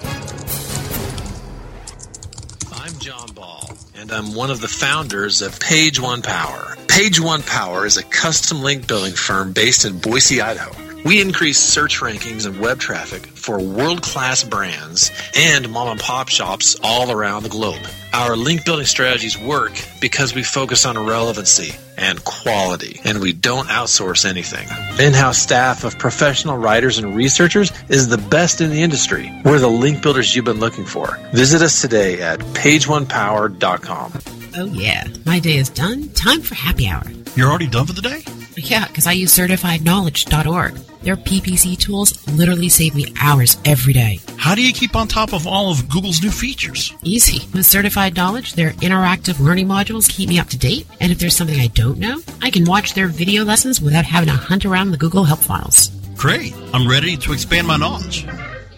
And I'm one of the founders of Page One Power. Page One Power is a custom link building firm based in Boise, Idaho. We increase search rankings and web traffic for world-class brands and mom-and-pop shops all around the globe. Our link building strategies work because we focus on relevancy and quality, and we don't outsource anything. In-house staff of professional writers and researchers is the best in the industry. We're the link builders you've been looking for. Visit us today at page one power dot com. Oh yeah, my day is done. Time for happy hour. You're already done for the day? Yeah, because I use certified knowledge dot org. Their P P C tools literally save me hours every day. How do you keep on top of all of Google's new features? Easy. With Certified Knowledge, their interactive learning modules keep me up to date. And if there's something I don't know, I can watch their video lessons without having to hunt around the Google Help files. Great. I'm ready to expand my knowledge.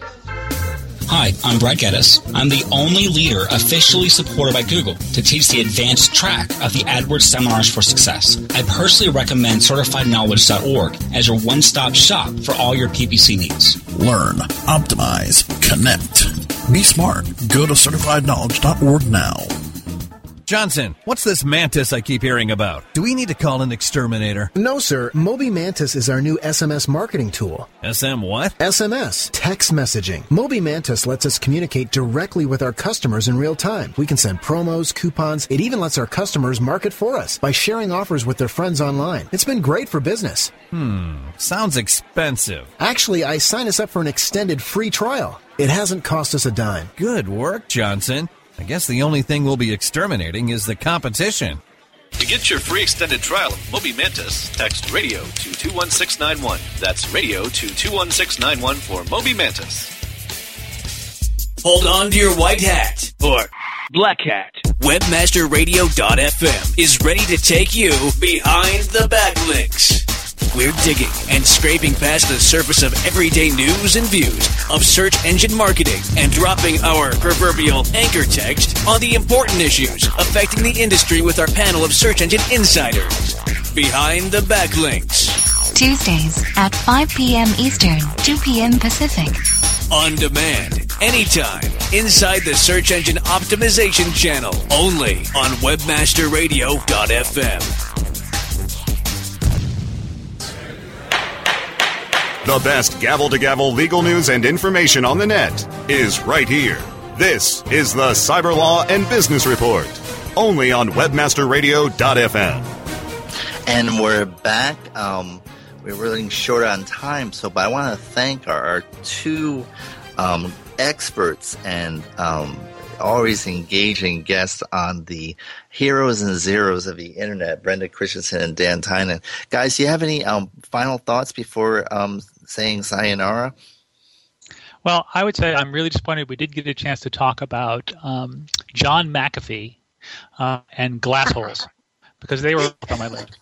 Hi, I'm Brett Geddes. I'm the only leader officially supported by Google to teach the advanced track of the AdWords Seminars for Success. I personally recommend certified knowledge dot org as your one-stop shop for all your P P C needs. Learn, optimize, connect. Be smart. Go to certified knowledge dot org now. Johnson, what's this Mantis I keep hearing about? Do we need to call an exterminator? No, sir. Moby Mantis is our new S M S marketing tool. S M what? S M S, text messaging. Moby Mantis lets us communicate directly with our customers in real time. We can send promos, coupons. It even lets our customers market for us by sharing offers with their friends online. It's been great for business. Hmm, sounds expensive. Actually, I signed us up for an extended free trial. It hasn't cost us a dime. Good work, Johnson. I guess the only thing we'll be exterminating is the competition. To get your free extended trial of Moby Mantis, text radio to two one six nine one. That's radio to two one six nine one for Moby Mantis. Hold on to your white hat or black hat. Webmaster Radio dot f m is ready to take you behind the backlinks. We're digging and scraping past the surface of everyday news and views of search engine marketing and dropping our proverbial anchor text on the important issues affecting the industry with our panel of search engine insiders. Behind the Backlinks. Tuesdays at five p.m. Eastern, two p.m. Pacific. On demand, anytime, inside the Search Engine Optimization channel, only on Webmaster Radio dot f m. The best gavel-to-gavel legal news and information on the net is right here. This is the Cyber Law and Business Report, only on webmaster radio dot f m. And we're back. Um, we're running short on time, so but I want to thank our, our two um, experts and um, always engaging guests on the heroes and zeros of the internet, Brenda Christensen and Dan Tynan. Guys, do you have any um, final thoughts before um, saying sayonara? Well, I would say I'm really disappointed we did get a chance to talk about um, John McAfee uh, and glass holes, because they were on my list.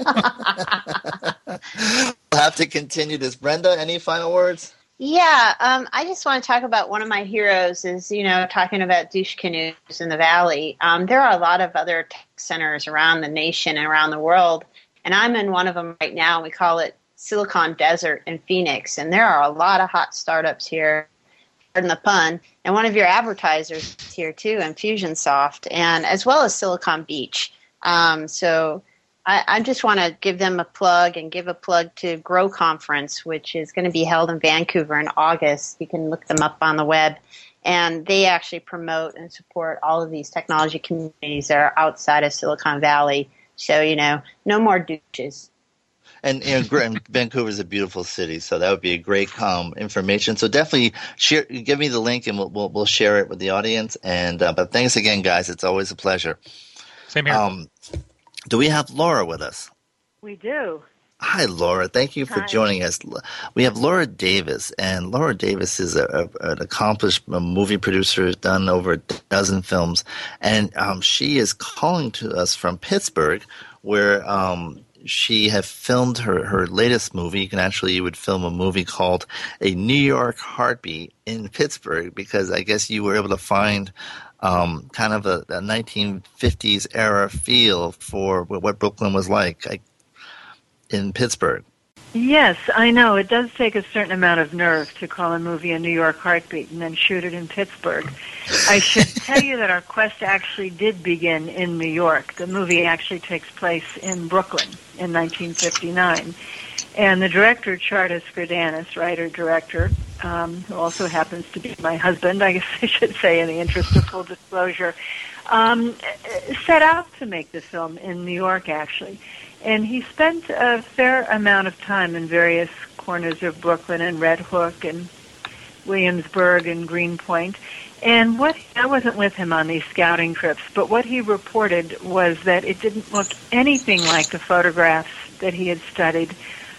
We'll have to continue this. Brenda, any final words? Yeah, um, I just want to talk about one of my heroes is, you know, talking about douche canoes in the Valley. Um, there are a lot of other tech centers around the nation and around the world, and I'm in one of them right now. We call it Silicon Desert in Phoenix, and there are a lot of hot startups here, pardon the pun, and one of your advertisers is here too, Infusionsoft, and as well as Silicon Beach. Um, so I, I just want to give them a plug and give a plug to Grow Conference, which is going to be held in Vancouver in August. You can look them up on the web. And they actually promote and support all of these technology communities that are outside of Silicon Valley. So, you know, no more douches. And, you know, Vancouver is a beautiful city, so that would be a great um, information. So definitely share, give me the link, and we'll we'll, we'll share it with the audience. And uh, but thanks again, guys. It's always a pleasure. Same here. Um, do we have Laura with us? We do. Hi, Laura. Thank you for Hi. joining us. We have Laura Davis, and Laura Davis is a, a, an accomplished movie producer, has done over a dozen films, and um, she is calling to us from Pittsburgh, where um, she had filmed her, her latest movie. You can actually, you would film a movie called A New York Heartbeat in Pittsburgh, because I guess you were able to find um, kind of a, a nineteen fifties era feel for what Brooklyn was like. I, in Pittsburgh. Yes, I know. It does take a certain amount of nerve to call a movie A New York Heartbeat and then shoot it in Pittsburgh. I should tell you that our quest actually did begin in New York. The movie actually takes place in Brooklyn in nineteen fifty-nine. And the director, Chartis Verdanis, writer-director, um, who also happens to be my husband, I guess I should say in the interest of full disclosure, um, set out to make the film in New York, actually. And he spent a fair amount of time in various corners of Brooklyn and Red Hook and Williamsburg and Greenpoint. And what I wasn't with him on these scouting trips, but what he reported was that it didn't look anything like the photographs that he had studied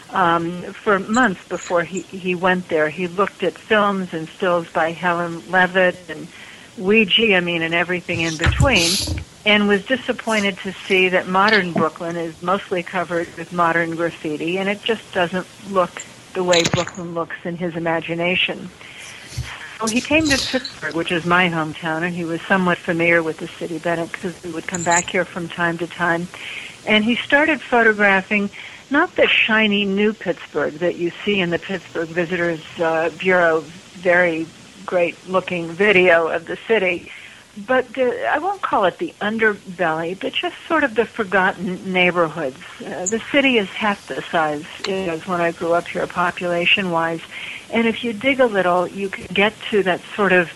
um, for months before he, he went there. He looked at films and stills by Helen Levitt and Ouija, I mean, and everything in between, and was disappointed to see that modern Brooklyn is mostly covered with modern graffiti, and it just doesn't look the way Brooklyn looks in his imagination. So he came to Pittsburgh, which is my hometown, and he was somewhat familiar with the city, Bennett, because we would come back here from time to time. And he started photographing not the shiny new Pittsburgh that you see in the Pittsburgh Visitors uh, Bureau very great-looking video of the city, but the, I won't call it the underbelly, but just sort of the forgotten neighborhoods. Uh, the city is half the size it was when I grew up here, population-wise, and if you dig a little, you can get to that sort of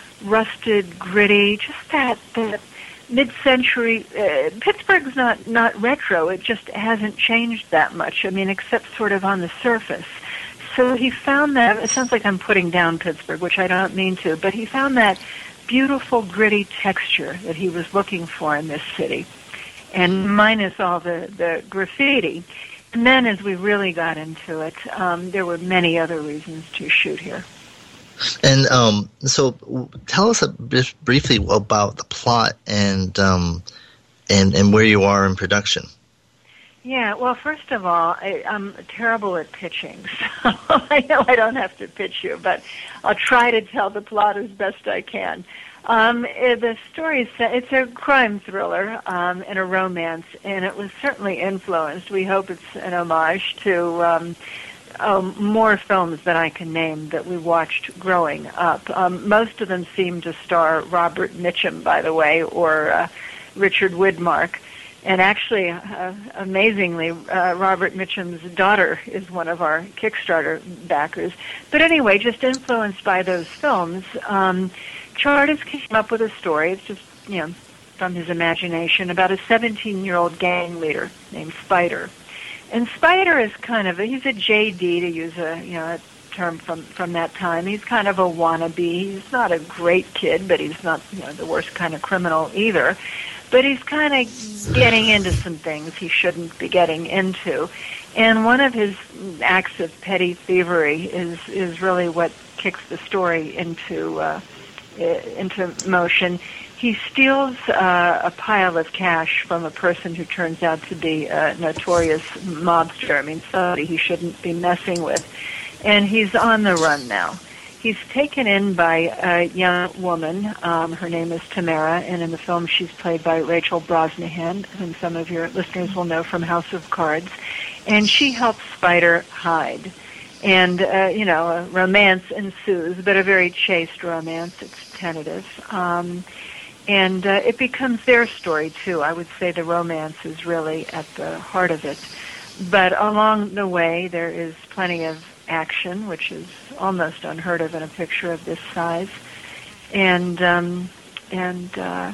rusted, gritty, just that, that mid-century. Uh, Pittsburgh's not, not retro. It just hasn't changed that much, I mean, except sort of on the surface. So he found that, it sounds like I'm putting down Pittsburgh, which I don't mean to, but he found that beautiful, gritty texture that he was looking for in this city, and minus all the, the graffiti. And then as we really got into it, um, there were many other reasons to shoot here. And um, so tell us a bit briefly about the plot and, um, and, and where you are in production. Yeah, well, first of all, I, I'm terrible at pitching, so I know I don't have to pitch you, but I'll try to tell the plot as best I can. Um, the story is, it's a crime thriller um, and a romance, and it was certainly influenced. We hope it's an homage to um, um, more films that I can name that we watched growing up. Um, most of them seem to star Robert Mitchum, by the way, or uh, Richard Widmark. And actually, uh, amazingly, uh, Robert Mitchum's daughter is one of our Kickstarter backers. But anyway, just influenced by those films, um, Charters came up with a story. It's just, you know, from his imagination about a seventeen-year-old gang leader named Spider. And Spider is kind of a, he's a J D, to use a, you know, a term from, from that time. He's kind of a wannabe. He's not a great kid, but he's not, you know, the worst kind of criminal either. But he's kind of getting into some things he shouldn't be getting into. And one of his acts of petty thievery is, is really what kicks the story into uh, into motion. He steals uh, a pile of cash from a person who turns out to be a notorious mobster. I mean, somebody he shouldn't be messing with. And he's on the run now. He's taken in by a young woman. Um, her name is Tamara, and in the film she's played by Rachel Brosnahan, whom some of your listeners will know from House of Cards. And she helps Spider hide. And, uh, you know, a romance ensues, but a very chaste romance. It's tentative. Um, and uh, it becomes their story, too. I would say the romance is really at the heart of it. But along the way, there is plenty of action, which is almost unheard of in a picture of this size, and um, and uh,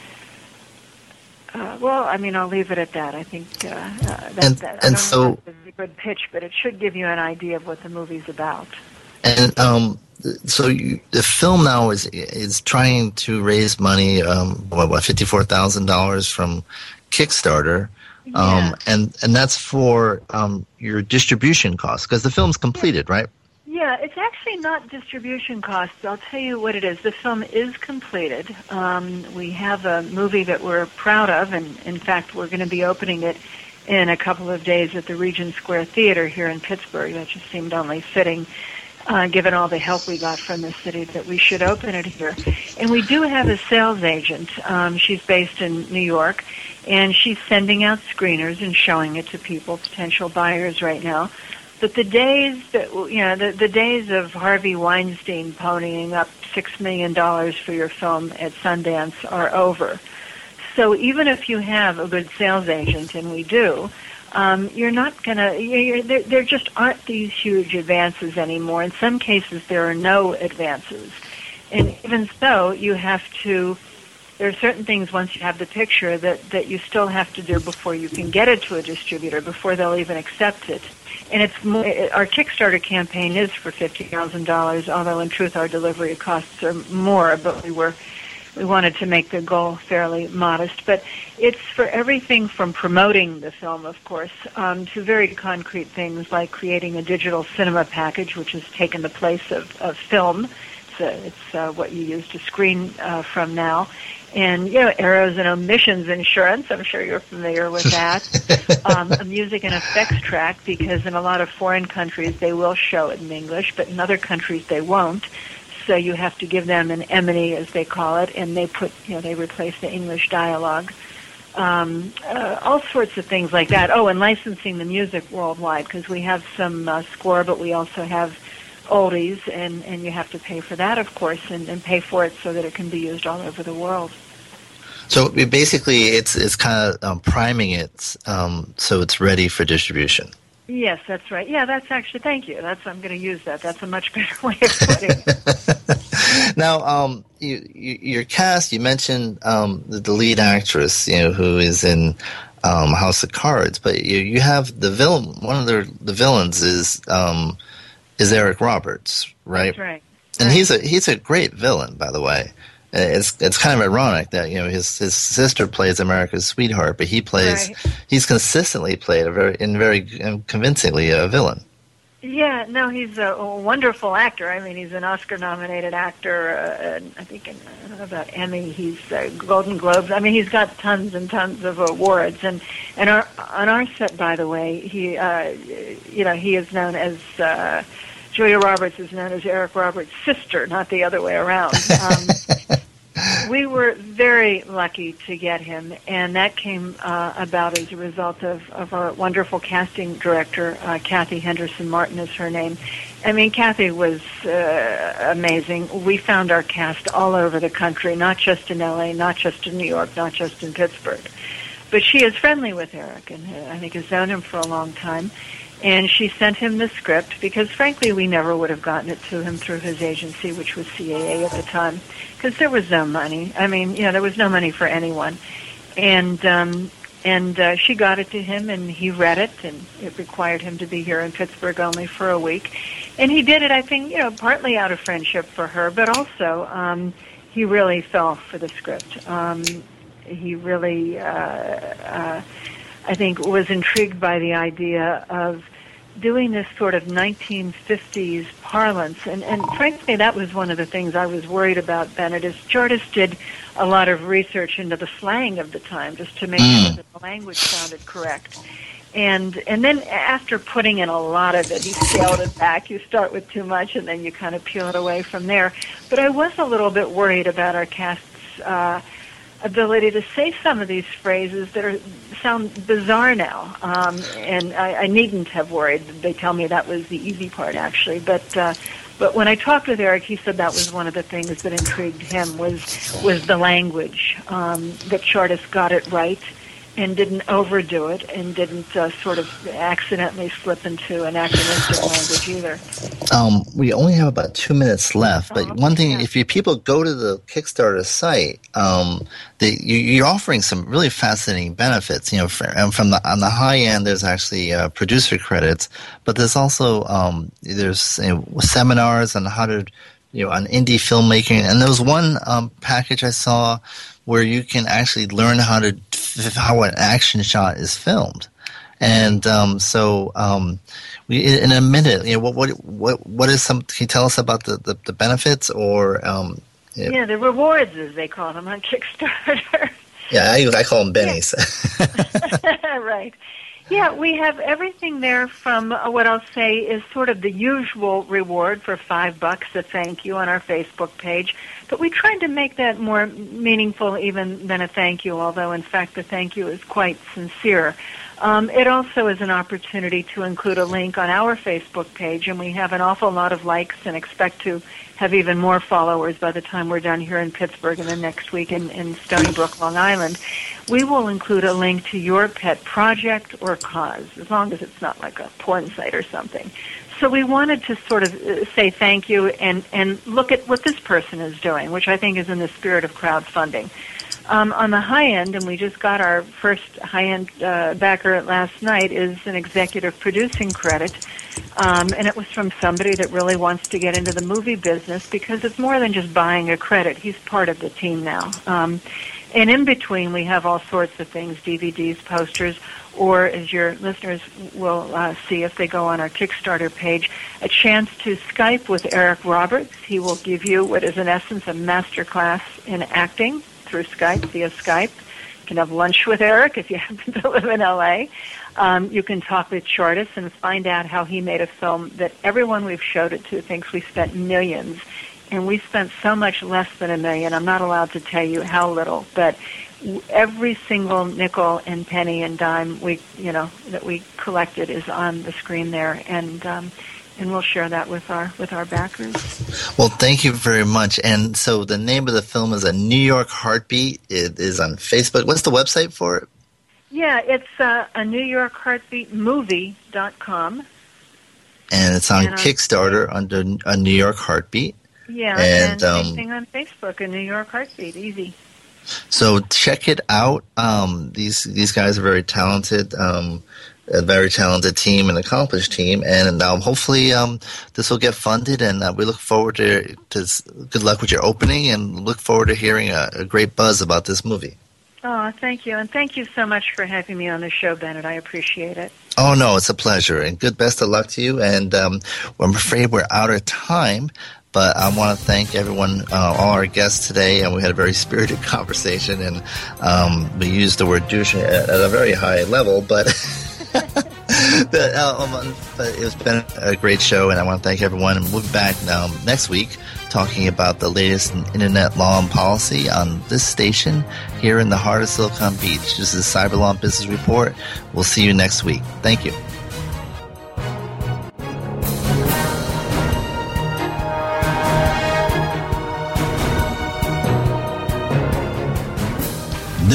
uh, well, I mean, I'll leave it at that. I think uh, uh, that, and, that, and I don't so, know if it's a good pitch, but it should give you an idea of what the movie's about. And um, so you, the film now is is trying to raise money, um, what, what fifty four thousand dollars from Kickstarter. Um, and, and that's for um, your distribution costs, because the film's completed, right? Yeah, it's actually not distribution costs. I'll tell you what it is. The film is completed. Um, we have a movie that we're proud of, and in fact, we're going to be opening it in a couple of days at the Regent Square Theater here in Pittsburgh. That just seemed only fitting, uh, given all the help we got from the city, that we should open it here. And we do have a sales agent. Um, she's based in New York. And she's sending out screeners and showing it to people, potential buyers right now. But the days that, you know, the, the days of Harvey Weinstein ponying up six million dollars for your film at Sundance are over. So even if you have a good sales agent, and we do, um, you're not going to, there, there just aren't these huge advances anymore. In some cases, there are no advances. And even so, you have to, there are certain things once you have the picture that, that you still have to do before you can get it to a distributor, before they'll even accept it. And it's more, our Kickstarter campaign is for fifty thousand dollars, although in truth our delivery costs are more, but we were we wanted to make the goal fairly modest. But it's for everything from promoting the film, of course, um, to very concrete things like creating a digital cinema package, which has taken the place of, of film. It's, uh, it's uh, what you use to screen uh, from now. And, you know, errors and omissions insurance, I'm sure you're familiar with that. um, a music and effects track, because in a lot of foreign countries they will show it in English, but in other countries they won't. So you have to give them an emony, as they call it, and they put, you know, they replace the English dialogue. Um, uh, all sorts of things like that. Oh, and licensing the music worldwide, because we have some uh, score, but we also have oldies, and, and you have to pay for that, of course, and, and pay for it so that it can be used all over the world. So it basically, it's it's kind of um, priming it um, so it's ready for distribution. Yes, that's right. Yeah, that's actually, thank you. That's I'm going to use that. That's a much better way of putting it. Now, um, you, you, your cast, you mentioned um, the, the lead actress, you know, who is in um, House of Cards, but you you have the villain. One of the the villains is um, is Eric Roberts, right? That's right. And he's a he's a great villain, by the way. It's it's kind of ironic that, you know, his his sister plays America's sweetheart, but he plays Right. he's consistently played a very in very um, convincingly a villain. Yeah, no, he's a, a wonderful actor. I mean, he's an Oscar-nominated actor. Uh, and I think, in, I don't know about Emmy, he's uh, Golden Globes. I mean, he's got tons and tons of awards. And and our, on our set, by the way, he uh, you know he is known as. Uh, Julia Roberts is known as Eric Roberts' sister, not the other way around. Um, we were very lucky to get him, and that came uh, about as a result of, of our wonderful casting director, uh, Kathy Henderson Martin is her name. I mean, Kathy was uh, amazing. We found our cast all over the country, not just in L A, not just in New York, not just in Pittsburgh. but she is friendly with Eric, and uh, I think has known him for a long time. And she sent him the script because, frankly, we never would have gotten it to him through his agency, which was C A A at the time, because there was no money. I mean, you know, there was no money for anyone. And um, and uh, she got it to him, and he read it, and it required him to be here in Pittsburgh only for a week. And he did it, I think, you know, partly out of friendship for her, but also um, he really fell for the script. Um, he really... Uh, uh, I think, was intrigued by the idea of doing this sort of nineteen fifties parlance. And, and frankly, that was one of the things I was worried about, Bennett, is Chartist did a lot of research into the slang of the time just to make sure that the language sounded correct. And and then after putting in a lot of it, he scaled it back. You start with too much, and then you kind of peel it away from there. But I was a little bit worried about our cast's uh ability to say some of these phrases that are sound bizarre now, um, and I, I needn't have worried. They tell me that was the easy part, actually. But uh, but when I talked with Eric, he said that was one of the things that intrigued him was was the language, um, that Chartist got it right and didn't overdo it and didn't uh, sort of accidentally slip into anachronistic language either. Um, we only have about two minutes left, but oh, one thing, yeah. if you people go to the Kickstarter site, um, they, you, you're offering some really fascinating benefits. You know, for, and from the on the high end, there's actually uh, producer credits, but there's also um, there's you know, seminars on how to, you know, on indie filmmaking, and there was one um, package I saw where you can actually learn how to how an action shot is filmed. And um, so, um, we, in a minute, you know, what what what what is some? Can you tell us about the, the, the benefits or? Um, yeah. yeah, the rewards, as they call them on Kickstarter. Yeah, I, I call them bennies. Yeah. Right. Yeah, we have everything there from uh, what I'll say is sort of the usual reward for five bucks, a thank you on our Facebook page. But we tried to make that more meaningful even than a thank you, although in fact the thank you is quite sincere. Um, it also is an opportunity to include a link on our Facebook page, and we have an awful lot of likes and expect to have even more followers by the time we're done here in Pittsburgh and then next week in, in Stony Brook, Long Island. We will include a link to your pet project or cause, as long as it's not like a porn site or something. So we wanted to sort of say thank you and, and look at what this person is doing, which I think is in the spirit of crowdfunding. Um, on the high end, and we just got our first high-end uh, backer last night, is an executive producing credit. Um, and it was from somebody that really wants to get into the movie business because it's more than just buying a credit. He's part of the team now. Um, and in between, we have all sorts of things, D V Ds, posters, or as your listeners will uh, see if they go on our Kickstarter page, a chance to Skype with Eric Roberts. He will give you what is in essence a master class in acting through Skype, via Skype. You can have lunch with Eric if you happen to live in L A. Um, you can talk with Chartist and find out how he made a film that everyone we've showed it to thinks we spent millions. And we spent so much less than a million. I'm not allowed to tell you how little, but every single nickel and penny and dime we, you know, that we collected is on the screen there, and um, and we'll share that with our with our backers. Well, thank you very much. And so the name of the film is A New York Heartbeat. It is on Facebook. What's the website for it? Yeah, it's uh, a New York Heartbeat movie dot com. And it's on and Kickstarter on, under A New York Heartbeat. Yeah, and, and um, same thing on Facebook, A New York Heartbeat, easy. So check it out. Um, these these guys are very talented, um, a very talented team, an accomplished team, and um, hopefully um, this will get funded. And uh, we look forward to, to good luck with your opening, and look forward to hearing a, a great buzz about this movie. Oh, thank you, and thank you so much for having me on the show, Bennett. I appreciate it. Oh no, it's a pleasure, and good best of luck to you. And um, I'm afraid we're out of time. But I want to thank everyone, uh, all our guests today, and we had a very spirited conversation, and um, we used the word douche at, at a very high level, but, but, uh, um, but it's been a great show, and I want to thank everyone, and we'll be back um, next week talking about the latest in internet law and policy on this station here in the heart of Silicon Beach. This is Cyber Law and Business Report. We'll see you next week. Thank you.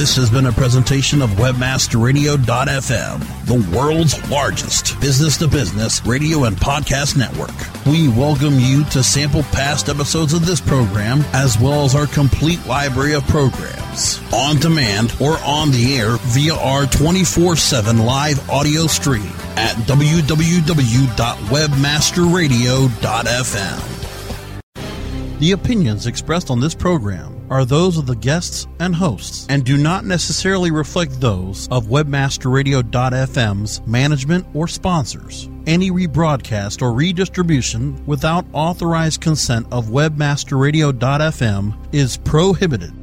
This has been a presentation of Webmaster Radio dot f m, the world's largest business-to-business radio and podcast network. We welcome you to sample past episodes of this program, as well as our complete library of programs, on demand or on the air via our twenty-four seven live audio stream at w w w dot webmaster radio dot f m. The opinions expressed on this program are those of the guests and hosts and do not necessarily reflect those of Webmaster Radio dot f m's management or sponsors. Any rebroadcast or redistribution without authorized consent of Webmaster Radio dot f m is prohibited.